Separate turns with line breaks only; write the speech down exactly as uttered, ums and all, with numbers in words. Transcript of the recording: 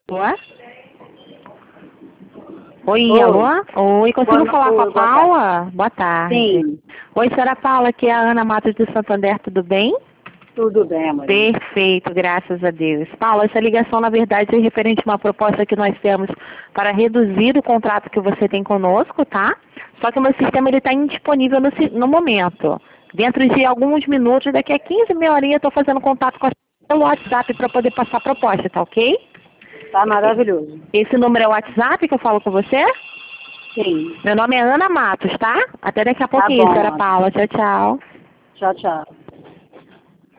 Boa. Oi,
Oi.
alô? Oi, consigo
Boa,
falar com a
boa tarde.
Paula? Boa tarde.
Sim,
Oi, senhora Paula, aqui é a Ana Matos de Santander, tudo bem?
tudo bem, amor.
Perfeito, graças a Deus. Paula, essa ligação, na verdade, é referente a uma proposta que nós temos para reduzir o contrato que você tem conosco, tá? Só que o meu sistema está indisponível no, si- no momento. Dentro de alguns minutos, daqui a quinze, meia horinha, eu estou fazendo contato com a pelo WhatsApp para poder passar a proposta, tá ok?
Tá maravilhoso.
Esse número é o WhatsApp que eu falo com você?
Sim,
Meu nome é Ana Matos, tá? Até daqui a
tá
pouquinho,
bom,
senhora
Ana.
Paula. Tchau, tchau.
Tchau, tchau.